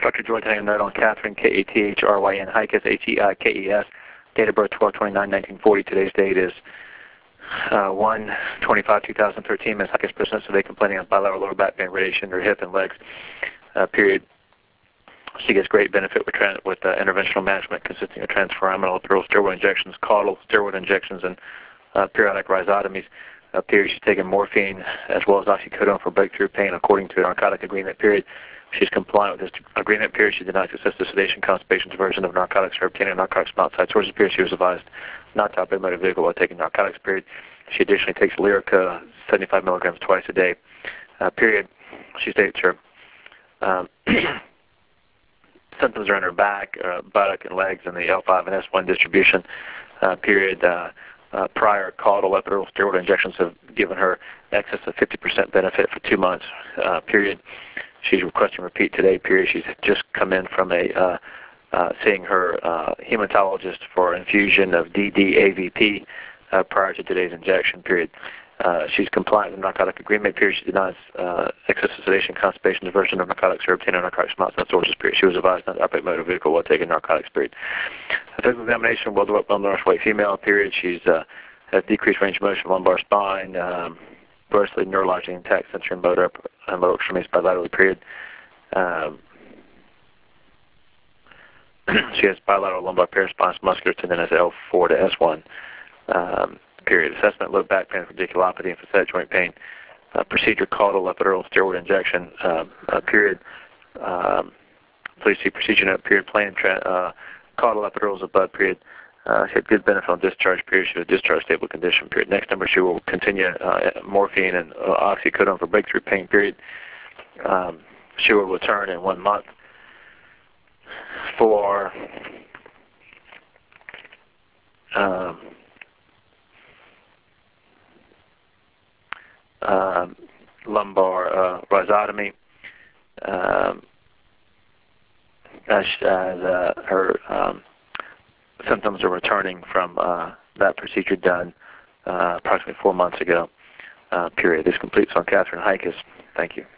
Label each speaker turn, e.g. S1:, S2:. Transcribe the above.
S1: Dr. Joy taking a note on Catherine, Kathryn, Heikes, Heikes. Date of birth 12/29/1940. Today's date is 1/25/2013. Ms. Heikes presents today complaining of bilateral lower back pain, radiation in her hip and legs. Period. She gets great benefit with interventional management consisting of transforaminal epidural steroid injections, caudal steroid injections, and periodic rhizotomies. Period. She's taking morphine as well as oxycodone for breakthrough pain according to a narcotic agreement. Period. She's compliant with this agreement. Period. She did not access the sedation, constipation, diversion of narcotics or obtaining narcotics from outside sources. Period. She was advised not to operate a motor vehicle while taking narcotics. Period. She additionally takes Lyrica 75 milligrams twice a day. Period. She states her symptoms are in her back, buttock, and legs, and the L5 and S1 distribution. Period. Prior caudal epidural steroid injections have given her excess of 50% benefit for 2 months. Period. She's requesting repeat today. Period. She's just come in from seeing her hematologist for infusion of DDAVP prior to today's injection. Period. She's compliant with the narcotic agreement. Period. She denies excessive sedation, constipation, diversion of narcotics, or obtaining narcotics from outside sources. Period. She was advised not to operate motor vehicle while taking narcotics. Period. Physical examination, well-developed, well-nourished female. Period. She's has decreased range of motion, lumbar spine, grossly neurologically intact sensory and motor and lower extremities bilaterally. Period. She has bilateral lumbar paraspinous muscular tendinous L4 to S1. Period. Assessment: low back pain, radiculopathy, and facet joint pain. Procedure: caudal epidural steroid injection. Period. Please see procedure note. Period. Plan: caudal epidurals of blood. Period. She had good benefit on discharge. Period. She was discharged stable condition. Period. Next number: she will continue morphine and oxycodone for breakthrough pain. Period. She will return in 1 month for lumbar rhizotomy, as her symptoms are returning from that procedure done approximately 4 months ago. Period. This completes on Catherine Heikes. Thank you.